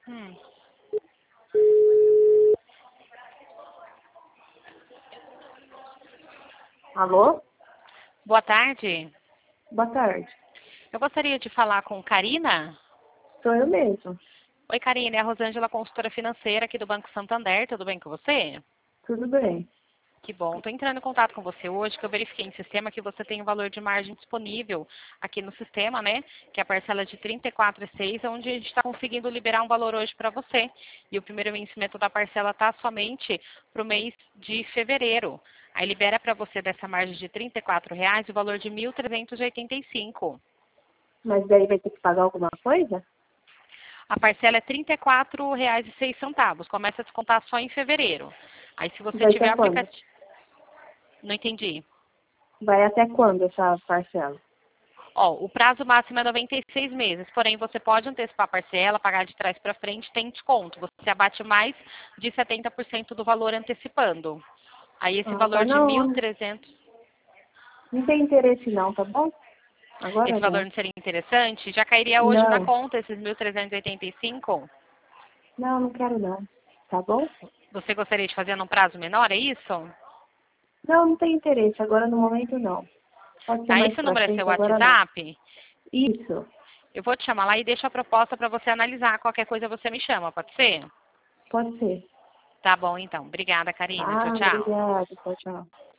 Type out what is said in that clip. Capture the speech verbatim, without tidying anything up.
Hum. Alô? Boa tarde. Boa tarde. Eu gostaria de falar com Karina. Sou eu mesmo. Oi, Karina. É a Rosângela, consultora financeira aqui do Banco Santander. Tudo bem com você? Tudo bem. Que bom. Estou entrando em contato com você hoje, que eu verifiquei em sistema que você tem o valor de margem disponível aqui no sistema, né? Que é a parcela de trinta e quatro vírgula seis, onde a gente está conseguindo liberar um valor hoje para você. E o primeiro vencimento da parcela está somente para o mês de fevereiro. Aí libera para você dessa margem de trinta e quatro reais o valor de mil trezentos e oitenta e cinco. Mas daí vai ter que pagar alguma coisa? A parcela é trinta e quatro reais e seis centavos. Começa a descontar só em fevereiro. Aí se você Vai tiver até quando? aplicativo... Não entendi. Vai até quando essa parcela? Ó, o prazo máximo é noventa e seis meses, porém você pode antecipar a parcela, pagar de trás para frente, tem desconto. Você abate mais de setenta por cento do valor antecipando. Aí esse Ah, tá. valor de mil e Não, trezentos, não tem interesse não, tá bom? Agora esse valor não. não seria interessante? Já cairia hoje na Não, conta esses mil trezentos e oitenta e cinco? não, não quero não. Tá bom? Você gostaria de fazer num prazo menor, é isso? Não, não tem interesse. Agora no momento não. Pode ser Tá, mais esse pra número é seu frente, agora não. WhatsApp? Isso. Eu vou te chamar lá e deixo a proposta para você analisar. Qualquer coisa você me chama, pode ser? Pode ser. Tá bom, então. Obrigada, Karina. Tchau, Ah, tchau. obrigada. Tchau, tchau.